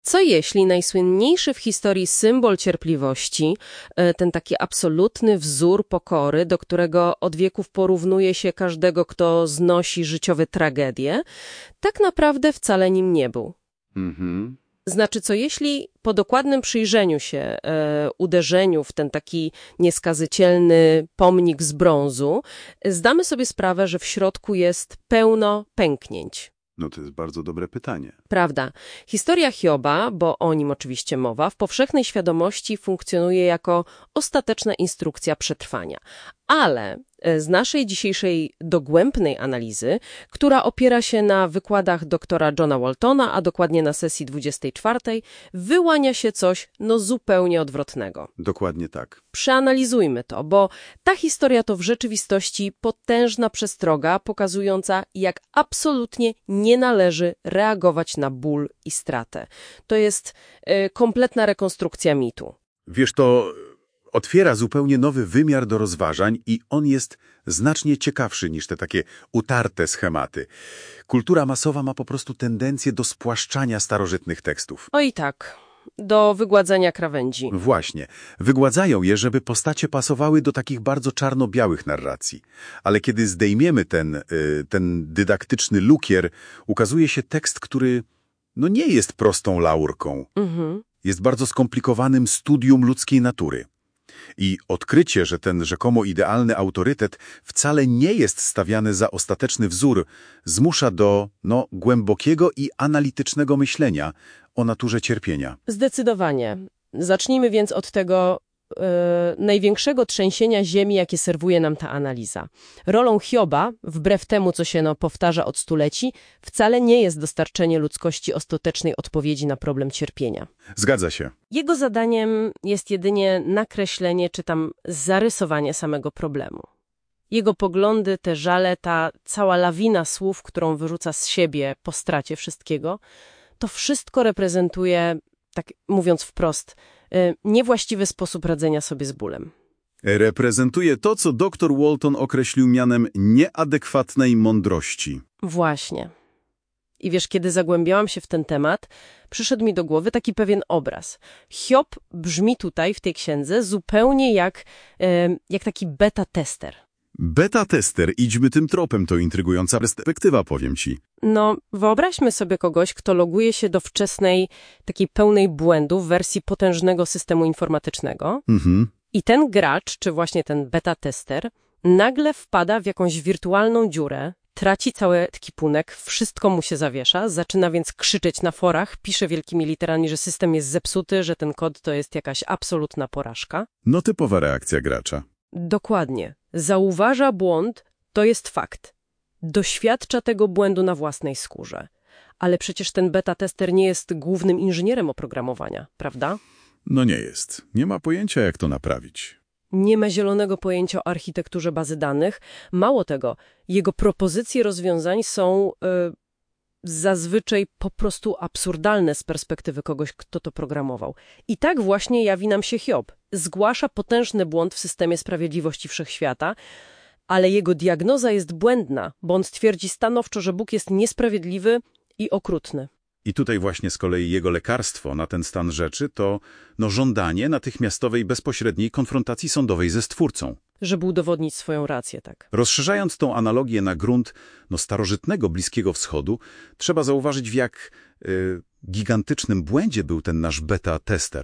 Co jeśli najsłynniejszy w historii symbol cierpliwości, ten taki absolutny wzór pokory, do którego od wieków porównuje się każdego, kto znosi życiowe tragedie, tak naprawdę wcale nim nie był? Znaczy, co jeśli po dokładnym przyjrzeniu się uderzeniu w ten taki nieskazycielny pomnik z brązu, zdamy sobie sprawę, że w środku jest pełno pęknięć? No to jest bardzo dobre pytanie. Prawda. Historia Hioba, bo o nim oczywiście mowa, w powszechnej świadomości funkcjonuje jako ostateczna instrukcja przetrwania. Ale z naszej dzisiejszej dogłębnej analizy, która opiera się na wykładach doktora Johna Waltona, a dokładnie na sesji 24, wyłania się coś zupełnie odwrotnego. Dokładnie tak. Przeanalizujmy to, bo ta historia to w rzeczywistości potężna przestroga pokazująca, jak absolutnie nie należy reagować na ból i stratę. To jest kompletna rekonstrukcja mitu. Wiesz, to otwiera zupełnie nowy wymiar do rozważań i on jest znacznie ciekawszy niż te takie utarte schematy. Kultura masowa ma po prostu tendencję do spłaszczania starożytnych tekstów. Oj tak, do wygładzenia krawędzi. Właśnie. Wygładzają je, żeby postacie pasowały do takich bardzo czarno-białych narracji. Ale kiedy zdejmiemy ten dydaktyczny lukier, ukazuje się tekst, który nie jest prostą laurką. Jest bardzo skomplikowanym studium ludzkiej natury. I odkrycie, że ten rzekomo idealny autorytet wcale nie jest stawiany za ostateczny wzór, zmusza do głębokiego i analitycznego myślenia o naturze cierpienia. Zdecydowanie. Zacznijmy więc od tego największego trzęsienia ziemi, jakie serwuje nam ta analiza. Rolą Hioba, wbrew temu, co się powtarza od stuleci, wcale nie jest dostarczenie ludzkości ostatecznej odpowiedzi na problem cierpienia. Zgadza się. Jego zadaniem jest jedynie nakreślenie czy tam zarysowanie samego problemu. Jego poglądy, te żale, ta cała lawina słów, którą wyrzuca z siebie po stracie wszystkiego, to wszystko reprezentuje, tak mówiąc wprost, niewłaściwy sposób radzenia sobie z bólem. Reprezentuje to, co dr Walton określił mianem nieadekwatnej mądrości. Właśnie. I wiesz, kiedy zagłębiałam się w ten temat, przyszedł mi do głowy taki pewien obraz. Hiob brzmi tutaj, w tej księdze, zupełnie jak taki beta-tester. Beta-tester, idźmy tym tropem, to intrygująca perspektywa, powiem ci. Wyobraźmy sobie kogoś, kto loguje się do wczesnej, takiej pełnej błędów wersji potężnego systemu informatycznego. I ten gracz, czy właśnie ten beta-tester, nagle wpada w jakąś wirtualną dziurę, traci cały ekwipunek, wszystko mu się zawiesza, zaczyna więc krzyczeć na forach, pisze wielkimi literami, że system jest zepsuty, że ten kod to jest jakaś absolutna porażka. Typowa reakcja gracza. Dokładnie. Zauważa błąd, to jest fakt. Doświadcza tego błędu na własnej skórze. Ale przecież ten beta-tester nie jest głównym inżynierem oprogramowania, prawda? Nie jest. Nie ma pojęcia, jak to naprawić. Nie ma zielonego pojęcia o architekturze bazy danych. Mało tego, jego propozycje rozwiązań są zazwyczaj po prostu absurdalne z perspektywy kogoś, kto to programował. I tak właśnie jawi nam się Hiob. Zgłasza potężny błąd w systemie sprawiedliwości wszechświata, ale jego diagnoza jest błędna, bo on stwierdzi stanowczo, że Bóg jest niesprawiedliwy i okrutny. I tutaj właśnie z kolei jego lekarstwo na ten stan rzeczy to żądanie natychmiastowej, bezpośredniej konfrontacji sądowej ze Stwórcą. Żeby udowodnić swoją rację, tak. Rozszerzając tą analogię na grunt starożytnego Bliskiego Wschodu, trzeba zauważyć, w jak gigantycznym błędzie był ten nasz beta-tester.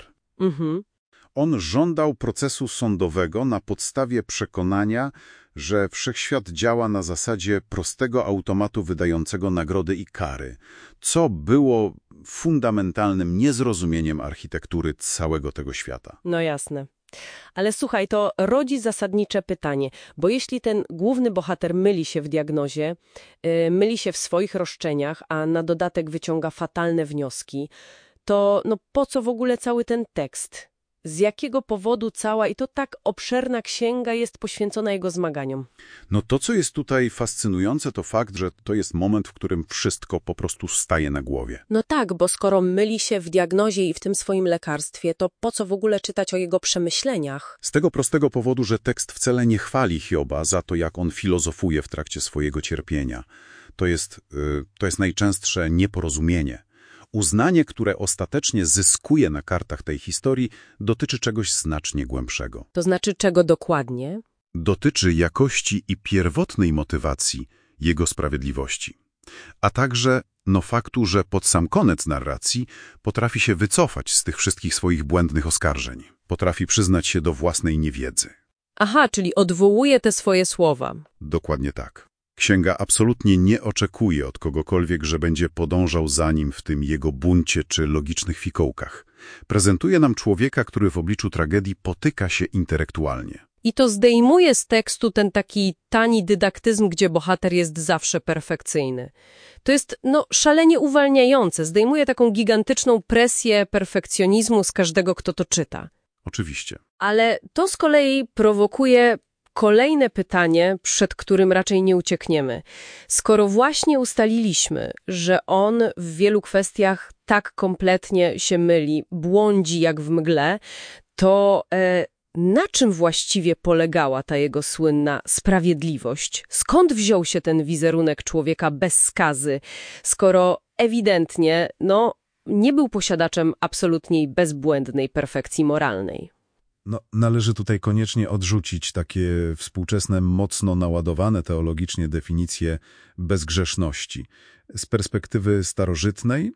On żądał procesu sądowego na podstawie przekonania, że wszechświat działa na zasadzie prostego automatu wydającego nagrody i kary, co było fundamentalnym niezrozumieniem architektury całego tego świata. Jasne. Ale słuchaj, to rodzi zasadnicze pytanie, bo jeśli ten główny bohater myli się w diagnozie, myli się w swoich roszczeniach, a na dodatek wyciąga fatalne wnioski, to po co w ogóle cały ten tekst? Z jakiego powodu cała i to tak obszerna księga jest poświęcona jego zmaganiom? To, co jest tutaj fascynujące, to fakt, że to jest moment, w którym wszystko po prostu staje na głowie. Tak, bo skoro myli się w diagnozie i w tym swoim lekarstwie, to po co w ogóle czytać o jego przemyśleniach? Z tego prostego powodu, że tekst wcale nie chwali Hioba za to, jak on filozofuje w trakcie swojego cierpienia. To jest najczęstsze nieporozumienie. Uznanie, które ostatecznie zyskuje na kartach tej historii, dotyczy czegoś znacznie głębszego. To znaczy czego dokładnie? Dotyczy jakości i pierwotnej motywacji jego sprawiedliwości. A także faktu, że pod sam koniec narracji potrafi się wycofać z tych wszystkich swoich błędnych oskarżeń. Potrafi przyznać się do własnej niewiedzy. Aha, czyli odwołuje te swoje słowa. Dokładnie tak. Księga absolutnie nie oczekuje od kogokolwiek, że będzie podążał za nim w tym jego buncie czy logicznych fikołkach. Prezentuje nam człowieka, który w obliczu tragedii potyka się intelektualnie. I to zdejmuje z tekstu ten taki tani dydaktyzm, gdzie bohater jest zawsze perfekcyjny. To jest, szalenie uwalniające. Zdejmuje taką gigantyczną presję perfekcjonizmu z każdego, kto to czyta. Oczywiście. Ale to z kolei prowokuje kolejne pytanie, przed którym raczej nie uciekniemy. Skoro właśnie ustaliliśmy, że on w wielu kwestiach tak kompletnie się myli, błądzi jak w mgle, to na czym właściwie polegała ta jego słynna sprawiedliwość? Skąd wziął się ten wizerunek człowieka bez skazy, skoro ewidentnie, nie był posiadaczem absolutnie bezbłędnej perfekcji moralnej? Należy tutaj koniecznie odrzucić takie współczesne, mocno naładowane teologicznie definicje bezgrzeszności. Z perspektywy starożytnej,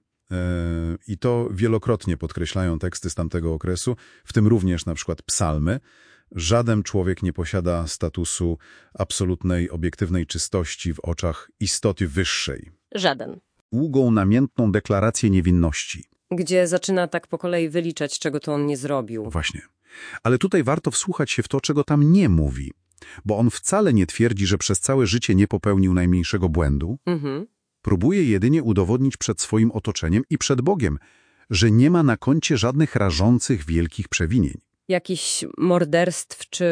i to wielokrotnie podkreślają teksty z tamtego okresu, w tym również na przykład psalmy, żaden człowiek nie posiada statusu absolutnej, obiektywnej czystości w oczach istoty wyższej. Żaden. Długą, namiętną deklarację niewinności. Gdzie zaczyna tak po kolei wyliczać, czego to on nie zrobił. Właśnie. Ale tutaj warto wsłuchać się w to, czego tam nie mówi, bo on wcale nie twierdzi, że przez całe życie nie popełnił najmniejszego błędu. Próbuje jedynie udowodnić przed swoim otoczeniem i przed Bogiem, że nie ma na koncie żadnych rażących, wielkich przewinień. Jakichś morderstw czy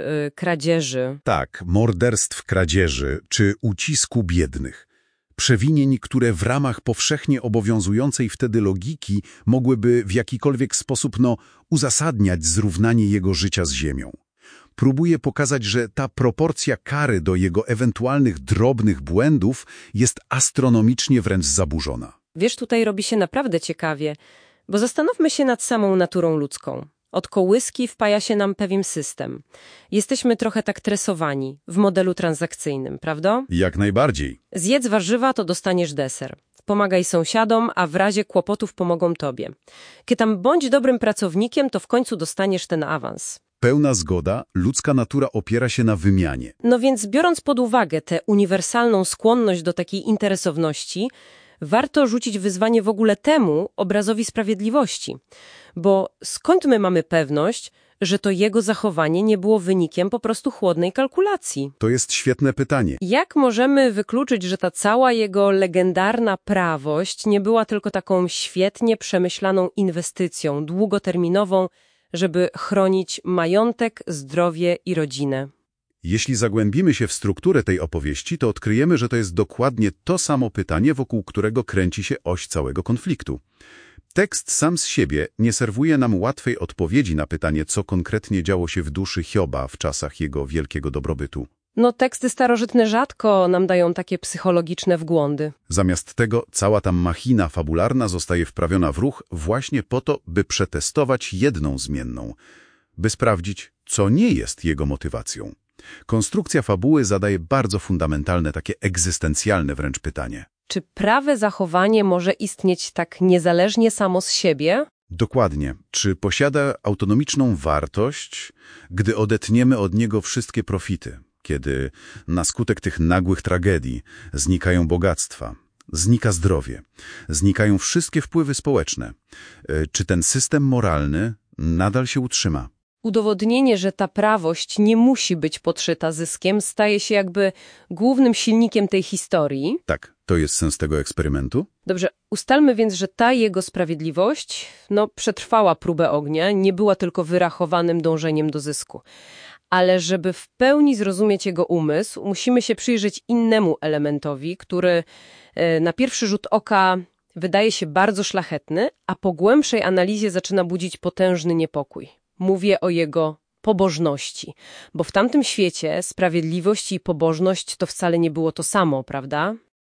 kradzieży. Tak, morderstw, kradzieży czy ucisku biednych. Przewinień, które w ramach powszechnie obowiązującej wtedy logiki mogłyby w jakikolwiek sposób uzasadniać zrównanie jego życia z ziemią. Próbuje pokazać, że ta proporcja kary do jego ewentualnych drobnych błędów jest astronomicznie wręcz zaburzona. Wiesz, tutaj robi się naprawdę ciekawie, bo zastanówmy się nad samą naturą ludzką. Od kołyski wpaja się nam pewien system. Jesteśmy trochę tak tresowani w modelu transakcyjnym, prawda? Jak najbardziej. Zjedz warzywa, to dostaniesz deser. Pomagaj sąsiadom, a w razie kłopotów pomogą tobie. Kiedy tam bądź dobrym pracownikiem, to w końcu dostaniesz ten awans. Pełna zgoda, ludzka natura opiera się na wymianie. No więc biorąc pod uwagę tę uniwersalną skłonność do takiej interesowności, warto rzucić wyzwanie w ogóle temu obrazowi sprawiedliwości. Bo skąd my mamy pewność, że to jego zachowanie nie było wynikiem po prostu chłodnej kalkulacji? To jest świetne pytanie. Jak możemy wykluczyć, że ta cała jego legendarna prawość nie była tylko taką świetnie przemyślaną inwestycją długoterminową, żeby chronić majątek, zdrowie i rodzinę? Jeśli zagłębimy się w strukturę tej opowieści, to odkryjemy, że to jest dokładnie to samo pytanie, wokół którego kręci się oś całego konfliktu. Tekst sam z siebie nie serwuje nam łatwej odpowiedzi na pytanie, co konkretnie działo się w duszy Hioba w czasach jego wielkiego dobrobytu. Teksty starożytne rzadko nam dają takie psychologiczne wglądy. Zamiast tego cała ta machina fabularna zostaje wprawiona w ruch właśnie po to, by przetestować jedną zmienną, by sprawdzić, co nie jest jego motywacją. Konstrukcja fabuły zadaje bardzo fundamentalne, takie egzystencjalne wręcz pytanie. Czy prawe zachowanie może istnieć tak niezależnie samo z siebie? Dokładnie. Czy posiada autonomiczną wartość, gdy odetniemy od niego wszystkie profity? Kiedy na skutek tych nagłych tragedii znikają bogactwa, znika zdrowie, znikają wszystkie wpływy społeczne. Czy ten system moralny nadal się utrzyma? Udowodnienie, że ta prawość nie musi być podszyta zyskiem, staje się jakby głównym silnikiem tej historii. Tak, to jest sens tego eksperymentu. Dobrze, ustalmy więc, że ta jego sprawiedliwość, przetrwała próbę ognia, nie była tylko wyrachowanym dążeniem do zysku. Ale żeby w pełni zrozumieć jego umysł, musimy się przyjrzeć innemu elementowi, który na pierwszy rzut oka wydaje się bardzo szlachetny, a po głębszej analizie zaczyna budzić potężny niepokój. Mówię o jego pobożności, bo w tamtym świecie sprawiedliwość i pobożność to wcale nie było to samo, prawda?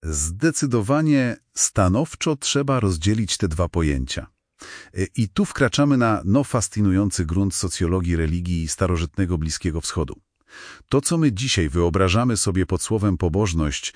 Zdecydowanie stanowczo trzeba rozdzielić te dwa pojęcia. I tu wkraczamy na fascynujący grunt socjologii religii i starożytnego Bliskiego Wschodu. To, co my dzisiaj wyobrażamy sobie pod słowem pobożność,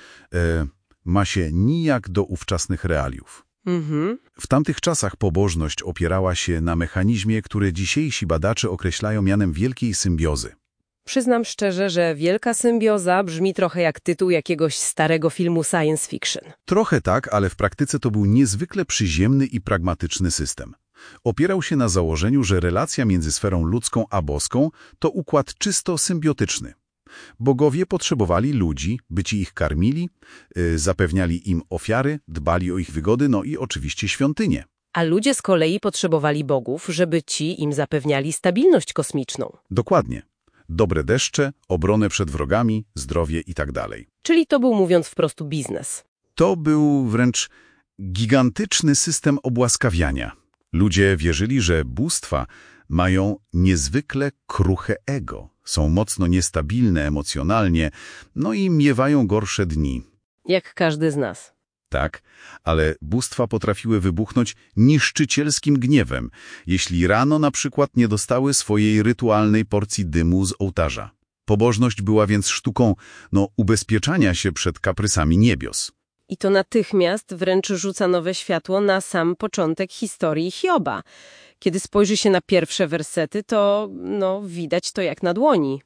ma się nijak do ówczesnych realiów. W tamtych czasach pobożność opierała się na mechanizmie, który dzisiejsi badacze określają mianem wielkiej symbiozy. Przyznam szczerze, że wielka symbioza brzmi trochę jak tytuł jakiegoś starego filmu science fiction. Trochę tak, ale w praktyce to był niezwykle przyziemny i pragmatyczny system. Opierał się na założeniu, że relacja między sferą ludzką a boską to układ czysto symbiotyczny. Bogowie potrzebowali ludzi, by ci ich karmili, zapewniali im ofiary, dbali o ich wygody, no i oczywiście świątynie. A ludzie z kolei potrzebowali bogów, żeby ci im zapewniali stabilność kosmiczną. Dokładnie. Dobre deszcze, obronę przed wrogami, zdrowie itd. Czyli to był, mówiąc wprost, biznes. To był wręcz gigantyczny system obłaskawiania. Ludzie wierzyli, że bóstwa mają niezwykle kruche ego, są mocno niestabilne emocjonalnie, no i miewają gorsze dni. Jak każdy z nas. Tak, ale bóstwa potrafiły wybuchnąć niszczycielskim gniewem, jeśli rano na przykład nie dostały swojej rytualnej porcji dymu z ołtarza. Pobożność była więc sztuką, ubezpieczania się przed kaprysami niebios. I to natychmiast wręcz rzuca nowe światło na sam początek historii Hioba. Kiedy spojrzy się na pierwsze wersety, to widać to jak na dłoni.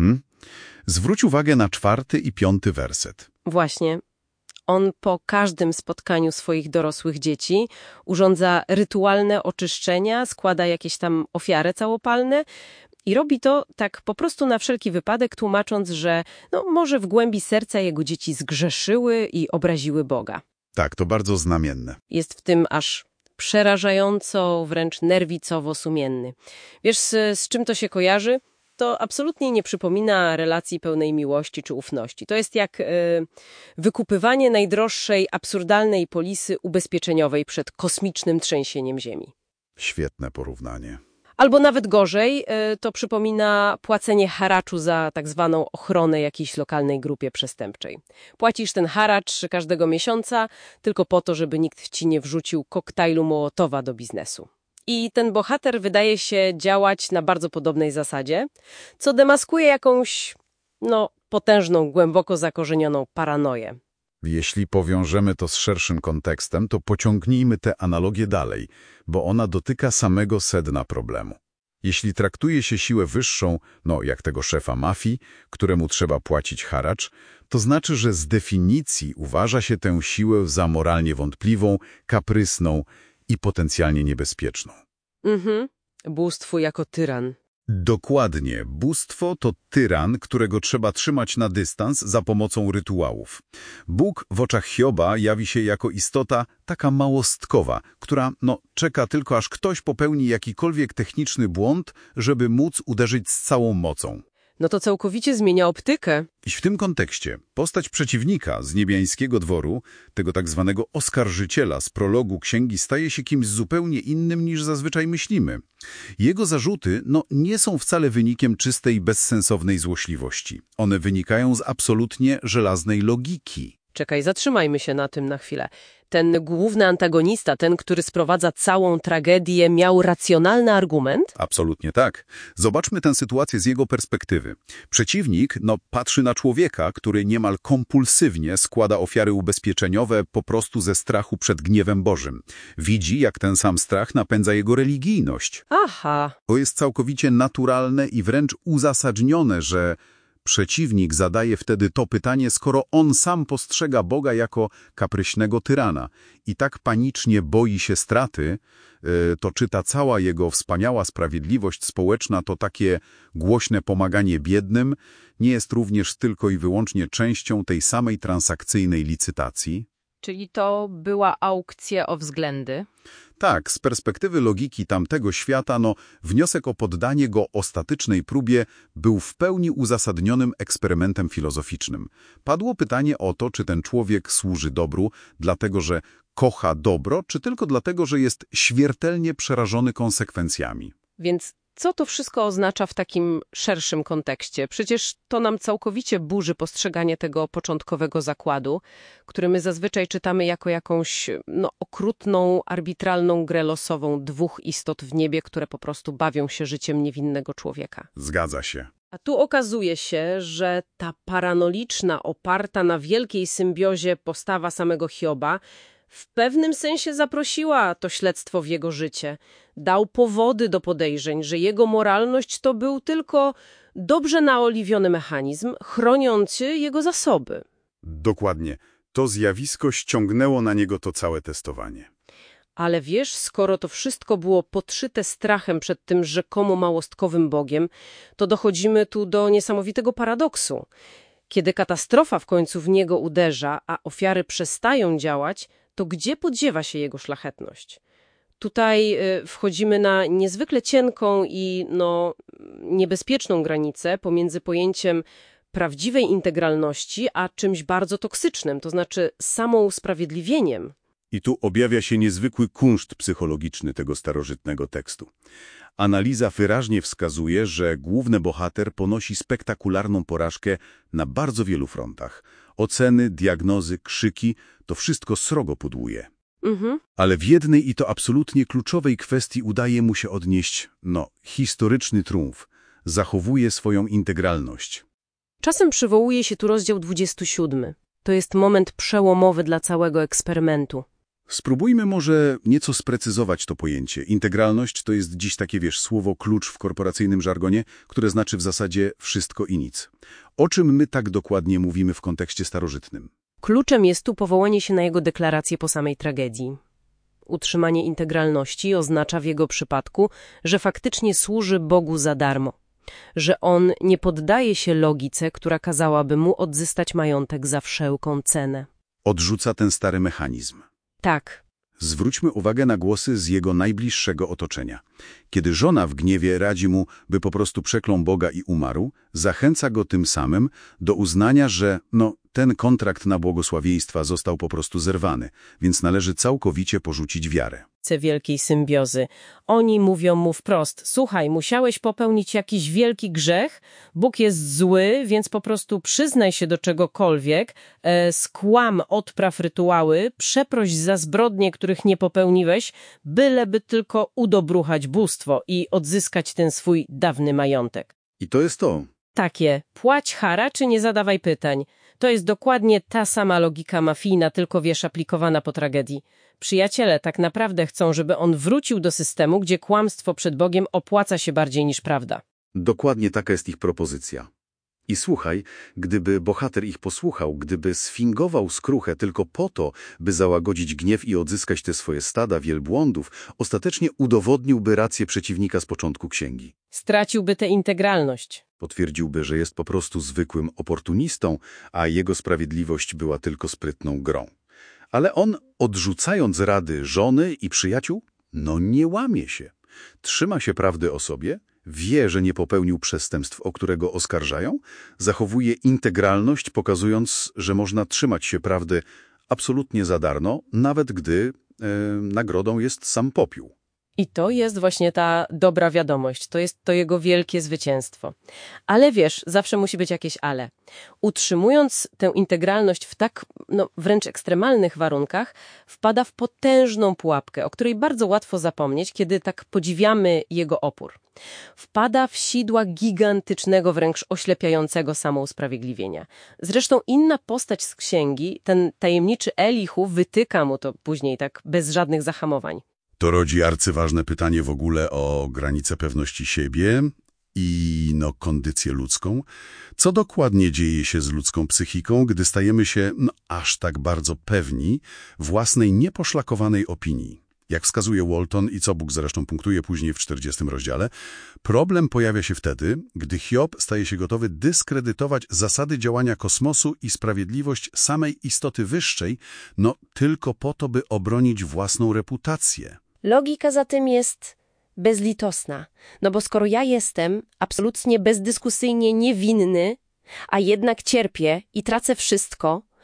Zwróć uwagę na 4. i 5. werset. Właśnie. On po każdym spotkaniu swoich dorosłych dzieci urządza rytualne oczyszczenia, składa jakieś tam ofiary całopalne i robi to tak po prostu na wszelki wypadek, tłumacząc, że może w głębi serca jego dzieci zgrzeszyły i obraziły Boga. Tak, to bardzo znamienne. Jest w tym aż przerażająco, wręcz nerwicowo sumienny. Wiesz, z czym to się kojarzy? To absolutnie nie przypomina relacji pełnej miłości czy ufności. To jest jak wykupywanie najdroższej, absurdalnej polisy ubezpieczeniowej przed kosmicznym trzęsieniem Ziemi. Świetne porównanie. Albo nawet gorzej, to przypomina płacenie haraczu za tak zwaną ochronę jakiejś lokalnej grupie przestępczej. Płacisz ten haracz każdego miesiąca tylko po to, żeby nikt ci nie wrzucił koktajlu Mołotowa do biznesu. I ten bohater wydaje się działać na bardzo podobnej zasadzie, co demaskuje jakąś, potężną, głęboko zakorzenioną paranoję. Jeśli powiążemy to z szerszym kontekstem, to pociągnijmy tę analogię dalej, bo ona dotyka samego sedna problemu. Jeśli traktuje się siłę wyższą, jak tego szefa mafii, któremu trzeba płacić haracz, to znaczy, że z definicji uważa się tę siłę za moralnie wątpliwą, kaprysną i potencjalnie niebezpieczną. Bóstwo jako tyran. Dokładnie. Bóstwo to tyran, którego trzeba trzymać na dystans za pomocą rytuałów. Bóg w oczach Hioba jawi się jako istota taka małostkowa, która czeka tylko, aż ktoś popełni jakikolwiek techniczny błąd, żeby móc uderzyć z całą mocą. To całkowicie zmienia optykę. I w tym kontekście postać przeciwnika z niebiańskiego dworu, tego tak zwanego oskarżyciela z prologu księgi, staje się kimś zupełnie innym niż zazwyczaj myślimy. Jego zarzuty nie są wcale wynikiem czystej, bezsensownej złośliwości. One wynikają z absolutnie żelaznej logiki. Czekaj, zatrzymajmy się na tym na chwilę. Ten główny antagonista, ten, który sprowadza całą tragedię, miał racjonalny argument? Absolutnie tak. Zobaczmy tę sytuację z jego perspektywy. Przeciwnik patrzy na człowieka, który niemal kompulsywnie składa ofiary ubezpieczeniowe po prostu ze strachu przed gniewem Bożym. Widzi, jak ten sam strach napędza jego religijność. Aha. To jest całkowicie naturalne i wręcz uzasadnione, że przeciwnik zadaje wtedy to pytanie, skoro on sam postrzega Boga jako kapryśnego tyrana i tak panicznie boi się straty, to czy ta cała jego wspaniała sprawiedliwość społeczna, to takie głośne pomaganie biednym, nie jest również tylko i wyłącznie częścią tej samej transakcyjnej licytacji? Czyli to była aukcja o względy? Tak, z perspektywy logiki tamtego świata, wniosek o poddanie go ostatecznej próbie był w pełni uzasadnionym eksperymentem filozoficznym. Padło pytanie o to, czy ten człowiek służy dobru, dlatego że kocha dobro, czy tylko dlatego, że jest śmiertelnie przerażony konsekwencjami. Więc Co to wszystko oznacza w takim szerszym kontekście? Przecież to nam całkowicie burzy postrzeganie tego początkowego zakładu, który my zazwyczaj czytamy jako jakąś okrutną, arbitralną grę losową dwóch istot w niebie, które po prostu bawią się życiem niewinnego człowieka. Zgadza się. A tu okazuje się, że ta paranoliczna, oparta na wielkiej symbiozie postawa samego Hioba w pewnym sensie zaprosiła to śledztwo w jego życie. Dał powody do podejrzeń, że jego moralność to był tylko dobrze naoliwiony mechanizm, chroniący jego zasoby. Dokładnie. To zjawisko ściągnęło na niego to całe testowanie. Ale wiesz, skoro to wszystko było podszyte strachem przed tym rzekomo małostkowym Bogiem, to dochodzimy tu do niesamowitego paradoksu. Kiedy katastrofa w końcu w niego uderza, a ofiary przestają działać, to gdzie podziewa się jego szlachetność? Tutaj wchodzimy na niezwykle cienką i niebezpieczną granicę pomiędzy pojęciem prawdziwej integralności, a czymś bardzo toksycznym, to znaczy samousprawiedliwieniem. I tu objawia się niezwykły kunszt psychologiczny tego starożytnego tekstu. Analiza wyraźnie wskazuje, że główny bohater ponosi spektakularną porażkę na bardzo wielu frontach. Oceny, diagnozy, krzyki – to wszystko srogo pudłuje. Ale w jednej i to absolutnie kluczowej kwestii udaje mu się odnieść, historyczny triumf. Zachowuje swoją integralność. Czasem przywołuje się tu rozdział 27. To jest moment przełomowy dla całego eksperymentu. Spróbujmy może nieco sprecyzować to pojęcie. Integralność to jest dziś takie, słowo klucz w korporacyjnym żargonie, które znaczy w zasadzie wszystko i nic. O czym my tak dokładnie mówimy w kontekście starożytnym? Kluczem jest tu powołanie się na jego deklarację po samej tragedii. Utrzymanie integralności oznacza w jego przypadku, że faktycznie służy Bogu za darmo. Że on nie poddaje się logice, która kazałaby mu odzyskać majątek za wszelką cenę. Odrzuca ten stary mechanizm. Tak. Zwróćmy uwagę na głosy z jego najbliższego otoczenia. Kiedy żona w gniewie radzi mu, by po prostu przeklął Boga i umarł, zachęca go tym samym do uznania, że ten kontrakt na błogosławieństwa został po prostu zerwany, więc należy całkowicie porzucić wiarę. Wielkiej symbiozy. Oni mówią mu wprost: słuchaj, musiałeś popełnić jakiś wielki grzech, Bóg jest zły, więc po prostu przyznaj się do czegokolwiek, skłam, odpraw rytuały, przeproś za zbrodnie, których nie popełniłeś, byleby tylko udobruchać bóstwo i odzyskać ten swój dawny majątek. I to jest to. Takie, płać haracz, nie zadawaj pytań. To jest dokładnie ta sama logika mafijna, tylko aplikowana po tragedii. Przyjaciele tak naprawdę chcą, żeby on wrócił do systemu, gdzie kłamstwo przed Bogiem opłaca się bardziej niż prawda. Dokładnie taka jest ich propozycja. I słuchaj, gdyby bohater ich posłuchał, gdyby sfingował skruchę tylko po to, by załagodzić gniew i odzyskać te swoje stada wielbłądów, ostatecznie udowodniłby rację przeciwnika z początku księgi. Straciłby tę integralność. Potwierdziłby, że jest po prostu zwykłym oportunistą, a jego sprawiedliwość była tylko sprytną grą. Ale on, odrzucając rady żony i przyjaciół, nie łamie się. Trzyma się prawdy o sobie, wie, że nie popełnił przestępstw, o które go oskarżają, zachowuje integralność, pokazując, że można trzymać się prawdy absolutnie za darmo, nawet gdy nagrodą jest sam popiół. I to jest właśnie ta dobra wiadomość, to jest to jego wielkie zwycięstwo. Ale wiesz, zawsze musi być jakieś ale. Utrzymując tę integralność w tak wręcz ekstremalnych warunkach, wpada w potężną pułapkę, o której bardzo łatwo zapomnieć, kiedy tak podziwiamy jego opór. Wpada w sidła gigantycznego, wręcz oślepiającego samousprawiedliwienia. Zresztą inna postać z księgi, ten tajemniczy Elihu, wytyka mu to później tak bez żadnych zahamowań. To rodzi arcyważne pytanie w ogóle o granice pewności siebie i kondycję ludzką. Co dokładnie dzieje się z ludzką psychiką, gdy stajemy się aż tak bardzo pewni własnej nieposzlakowanej opinii? Jak wskazuje Walton i co Bóg zresztą punktuje później w 40 rozdziale, problem pojawia się wtedy, gdy Hiob staje się gotowy dyskredytować zasady działania kosmosu i sprawiedliwość samej istoty wyższej, tylko po to, by obronić własną reputację. Logika za tym jest bezlitosna, bo skoro ja jestem absolutnie bezdyskusyjnie niewinny, a jednak cierpię i tracę wszystko,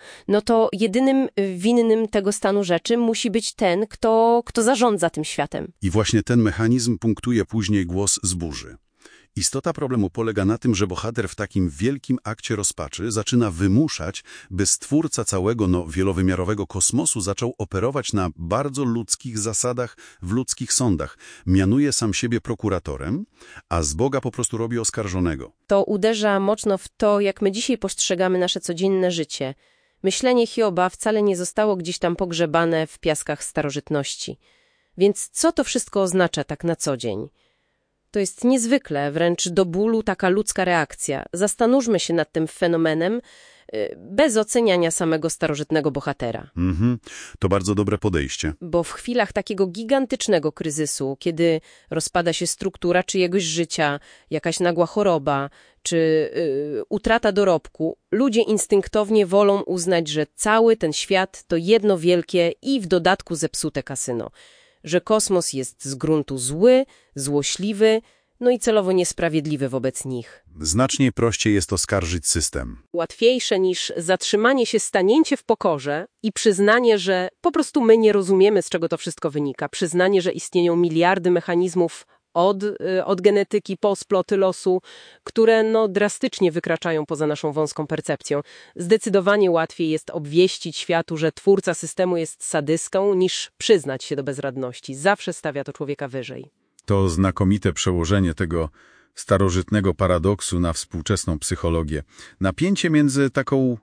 no to jedynym winnym tego stanu rzeczy musi być ten, kto zarządza tym światem. I właśnie ten mechanizm punktuje później głos z burzy. Istota problemu polega na tym, że bohater w takim wielkim akcie rozpaczy zaczyna wymuszać, by stwórca całego wielowymiarowego kosmosu zaczął operować na bardzo ludzkich zasadach, w ludzkich sądach. Mianuje sam siebie prokuratorem, a z Boga po prostu robi oskarżonego. To uderza mocno w to, jak my dzisiaj postrzegamy nasze codzienne życie. Myślenie Hioba wcale nie zostało gdzieś tam pogrzebane w piaskach starożytności. Więc co to wszystko oznacza tak na co dzień? To jest niezwykle, wręcz do bólu taka ludzka reakcja. Zastanówmy się nad tym fenomenem bez oceniania samego starożytnego bohatera. To bardzo dobre podejście. Bo w chwilach takiego gigantycznego kryzysu, kiedy rozpada się struktura czyjegoś życia, jakaś nagła choroba, czy utrata dorobku, ludzie instynktownie wolą uznać, że cały ten świat to jedno wielkie i w dodatku zepsute kasyno. Że kosmos jest z gruntu zły, złośliwy, no i celowo niesprawiedliwy wobec nich. Znacznie prościej jest oskarżyć system. Łatwiejsze niż zatrzymanie się, stanięcie w pokorze i przyznanie, że po prostu my nie rozumiemy, z czego to wszystko wynika. Przyznanie, że istnieją miliardy mechanizmów od genetyki po sploty losu, które drastycznie wykraczają poza naszą wąską percepcją. Zdecydowanie łatwiej jest obwieścić światu, że twórca systemu jest sadystą, niż przyznać się do bezradności. Zawsze stawia to człowieka wyżej. To znakomite przełożenie tego starożytnego paradoksu na współczesną psychologię. Napięcie między taką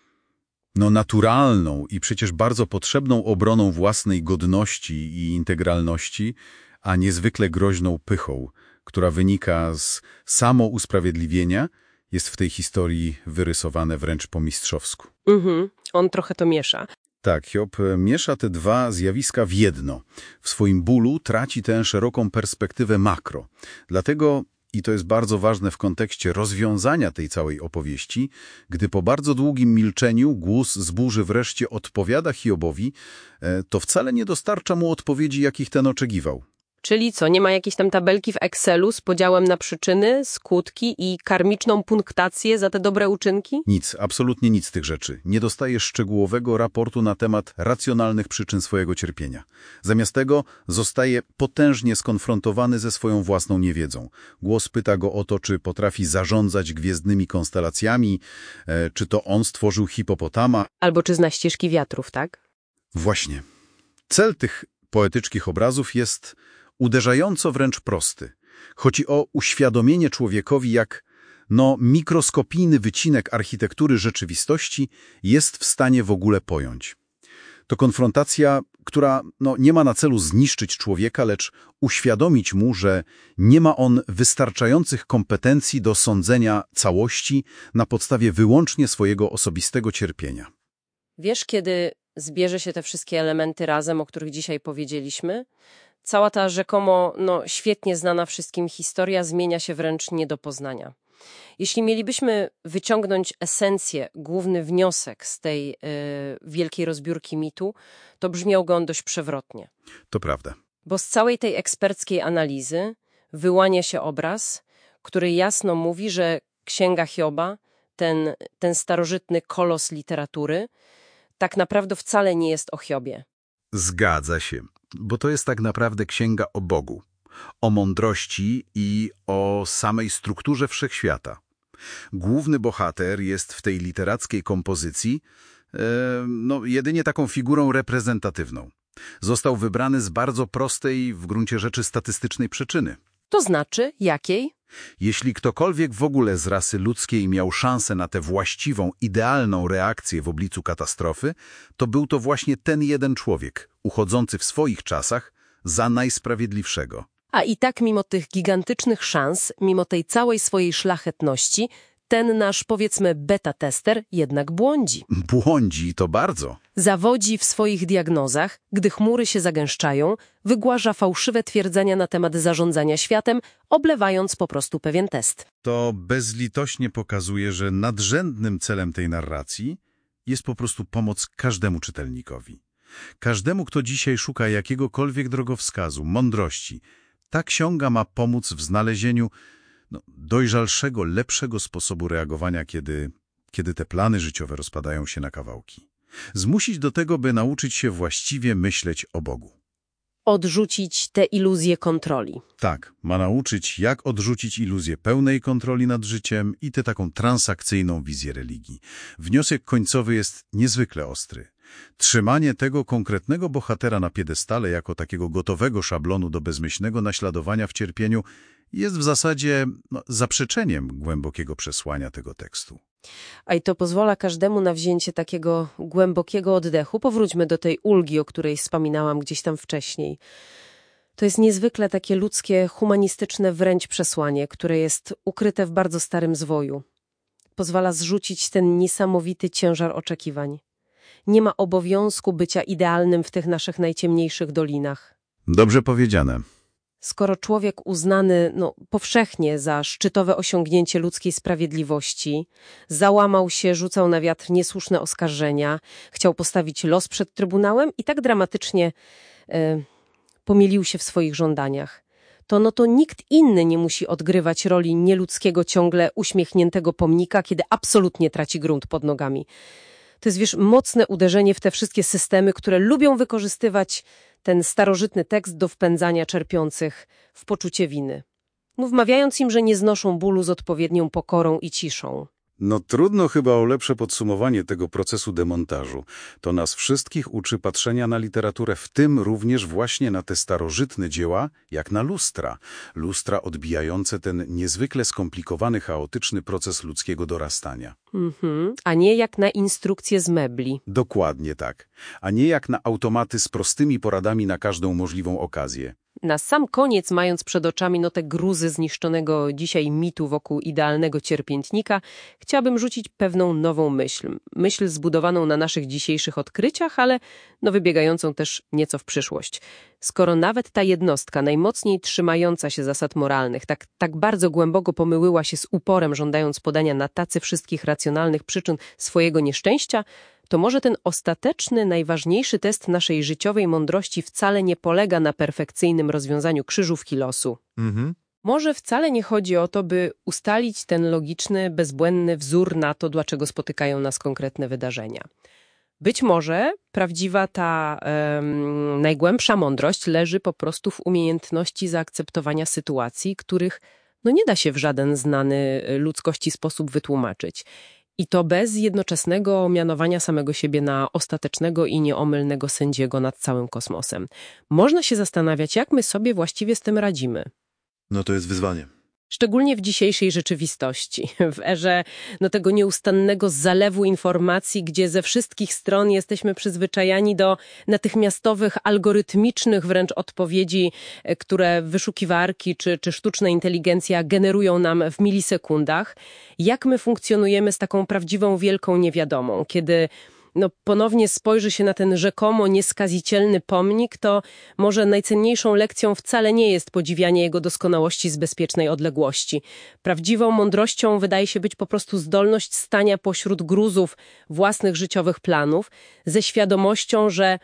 naturalną i przecież bardzo potrzebną obroną własnej godności i integralności, a niezwykle groźną pychą, która wynika z samousprawiedliwienia, jest w tej historii wyrysowane wręcz po mistrzowsku. On trochę to miesza. Tak, Hiob miesza te dwa zjawiska w jedno. W swoim bólu traci tę szeroką perspektywę makro. Dlatego, i to jest bardzo ważne w kontekście rozwiązania tej całej opowieści, gdy po bardzo długim milczeniu głos z burzy wreszcie odpowiada Hiobowi, to wcale nie dostarcza mu odpowiedzi, jakich ten oczekiwał. Czyli co, nie ma jakiejś tam tabelki w Excelu z podziałem na przyczyny, skutki i karmiczną punktację za te dobre uczynki? Nic, absolutnie nic z tych rzeczy. Nie dostaje szczegółowego raportu na temat racjonalnych przyczyn swojego cierpienia. Zamiast tego zostaje potężnie skonfrontowany ze swoją własną niewiedzą. Głos pyta go o to, czy potrafi zarządzać gwiezdnymi konstelacjami, czy to on stworzył hipopotama. Albo czy zna ścieżki wiatrów, tak? Właśnie. Cel tych poetycznych obrazów jest uderzająco wręcz prosty. Chodzi o uświadomienie człowiekowi, jak mikroskopijny wycinek architektury rzeczywistości jest w stanie w ogóle pojąć. To konfrontacja, która nie ma na celu zniszczyć człowieka, lecz uświadomić mu, że nie ma on wystarczających kompetencji do sądzenia całości na podstawie wyłącznie swojego osobistego cierpienia. Wiesz, kiedy zbierze się te wszystkie elementy razem, o których dzisiaj powiedzieliśmy, cała ta rzekomo świetnie znana wszystkim historia zmienia się wręcz nie do poznania. Jeśli mielibyśmy wyciągnąć esencję, główny wniosek z tej wielkiej rozbiórki mitu, to brzmiał on dość przewrotnie. To prawda. Bo z całej tej eksperckiej analizy wyłania się obraz, który jasno mówi, że Księga Hioba, ten starożytny kolos literatury, tak naprawdę wcale nie jest o Hiobie. Zgadza się, bo to jest tak naprawdę księga o Bogu, o mądrości i o samej strukturze wszechświata. Główny bohater jest w tej literackiej kompozycji jedynie taką figurą reprezentatywną. Został wybrany z bardzo prostej, w gruncie rzeczy statystycznej przyczyny. To znaczy jakiej? Jeśli ktokolwiek w ogóle z rasy ludzkiej miał szansę na tę właściwą, idealną reakcję w obliczu katastrofy, to był to właśnie ten jeden człowiek, uchodzący w swoich czasach za najsprawiedliwszego. A i tak mimo tych gigantycznych szans, mimo tej całej swojej szlachetności, ten nasz, powiedzmy, beta-tester jednak błądzi. Błądzi to bardzo. Zawodzi w swoich diagnozach, gdy chmury się zagęszczają, wygłasza fałszywe twierdzenia na temat zarządzania światem, oblewając po prostu pewien test. To bezlitośnie pokazuje, że nadrzędnym celem tej narracji jest po prostu pomoc każdemu czytelnikowi. Każdemu, kto dzisiaj szuka jakiegokolwiek drogowskazu, mądrości. Ta księga ma pomóc w znalezieniu dojrzalszego, lepszego sposobu reagowania, kiedy kiedy te plany życiowe rozpadają się na kawałki. Zmusić do tego, by nauczyć się właściwie myśleć o Bogu. Odrzucić tę iluzję kontroli. Tak, ma nauczyć, jak odrzucić iluzję pełnej kontroli nad życiem i tę taką transakcyjną wizję religii. Wniosek końcowy jest niezwykle ostry. Trzymanie tego konkretnego bohatera na piedestale jako takiego gotowego szablonu do bezmyślnego naśladowania w cierpieniu jest w zasadzie zaprzeczeniem głębokiego przesłania tego tekstu. A i to pozwala każdemu na wzięcie takiego głębokiego oddechu. Powróćmy do tej ulgi, o której wspominałam gdzieś tam wcześniej. To jest niezwykle takie ludzkie, humanistyczne wręcz przesłanie, które jest ukryte w bardzo starym zwoju. Pozwala zrzucić ten niesamowity ciężar oczekiwań. Nie ma obowiązku bycia idealnym w tych naszych najciemniejszych dolinach. Dobrze powiedziane. Skoro człowiek uznany powszechnie za szczytowe osiągnięcie ludzkiej sprawiedliwości, załamał się, rzucał na wiatr niesłuszne oskarżenia, chciał postawić los przed Trybunałem i tak dramatycznie pomylił się w swoich żądaniach, to nikt inny nie musi odgrywać roli nieludzkiego, ciągle uśmiechniętego pomnika, kiedy absolutnie traci grunt pod nogami. To jest, mocne uderzenie w te wszystkie systemy, które lubią wykorzystywać ten starożytny tekst do wpędzania czerpiących w poczucie winy, wmawiając im, że nie znoszą bólu z odpowiednią pokorą i ciszą. Trudno chyba o lepsze podsumowanie tego procesu demontażu. To nas wszystkich uczy patrzenia na literaturę, w tym również właśnie na te starożytne dzieła, jak na lustra. Lustra odbijające ten niezwykle skomplikowany, chaotyczny proces ludzkiego dorastania. A nie jak na instrukcje z mebli. Dokładnie tak. A nie jak na automaty z prostymi poradami na każdą możliwą okazję. Na sam koniec, mając przed oczami te gruzy zniszczonego dzisiaj mitu wokół idealnego cierpiętnika, chciałabym rzucić pewną nową myśl. Myśl zbudowaną na naszych dzisiejszych odkryciach, ale wybiegającą też nieco w przyszłość. Skoro nawet ta jednostka, najmocniej trzymająca się zasad moralnych, tak bardzo głęboko pomyliła się z uporem, żądając podania na tacy wszystkich racjonalnych przyczyn swojego nieszczęścia, to może ten ostateczny, najważniejszy test naszej życiowej mądrości wcale nie polega na perfekcyjnym rozwiązaniu krzyżówki losu. Może wcale nie chodzi o to, by ustalić ten logiczny, bezbłędny wzór na to, dlaczego spotykają nas konkretne wydarzenia. Być może prawdziwa ta najgłębsza mądrość leży po prostu w umiejętności zaakceptowania sytuacji, których nie da się w żaden znany ludzkości sposób wytłumaczyć. I to bez jednoczesnego mianowania samego siebie na ostatecznego i nieomylnego sędziego nad całym kosmosem. Można się zastanawiać, jak my sobie właściwie z tym radzimy. To jest wyzwanie. Szczególnie w dzisiejszej rzeczywistości, w erze tego nieustannego zalewu informacji, gdzie ze wszystkich stron jesteśmy przyzwyczajani do natychmiastowych, algorytmicznych wręcz odpowiedzi, które wyszukiwarki czy sztuczna inteligencja generują nam w milisekundach. Jak my funkcjonujemy z taką prawdziwą wielką niewiadomą, kiedy ponownie spojrzy się na ten rzekomo nieskazitelny pomnik, to może najcenniejszą lekcją wcale nie jest podziwianie jego doskonałości z bezpiecznej odległości. Prawdziwą mądrością wydaje się być po prostu zdolność stania pośród gruzów własnych życiowych planów, ze świadomością, że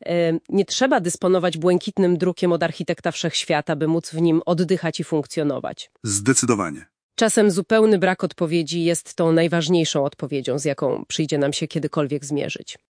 nie trzeba dysponować błękitnym drukiem od architekta wszechświata, by móc w nim oddychać i funkcjonować. Zdecydowanie. Czasem zupełny brak odpowiedzi jest tą najważniejszą odpowiedzią, z jaką przyjdzie nam się kiedykolwiek zmierzyć.